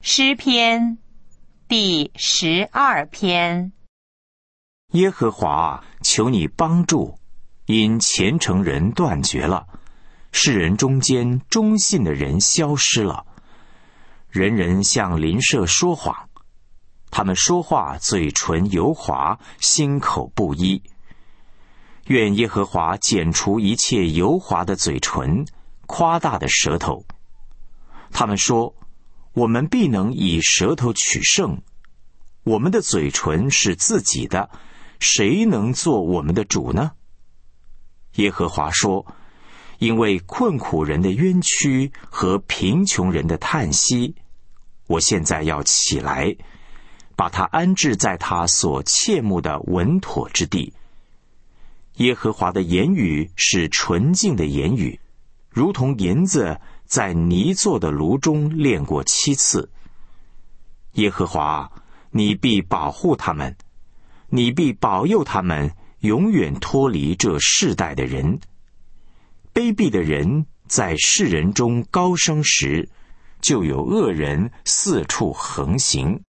诗篇第12篇。 耶和华，求你帮助，因虔诚人断绝了，世人中间忠信的人消失了。人人向邻舍说谎，他们说话嘴唇油滑，心口不一。愿耶和华剪除一切油滑的嘴唇，夸大的舌头。他们说，我们必能以舌头取胜，我们的嘴唇是自己的，谁能做我们的主呢？耶和华说，因为困苦人的冤屈和贫穷人的叹息，我现在要起来，把他安置在他所切慕的稳妥之地。耶和华的言语是纯净的言语，如同银子在泥做的炉中炼过7次。耶和华，你必保护他们，你必保佑他们，永远脱离这世代的人。卑鄙的人在世人中高升时，就有恶人四处横行。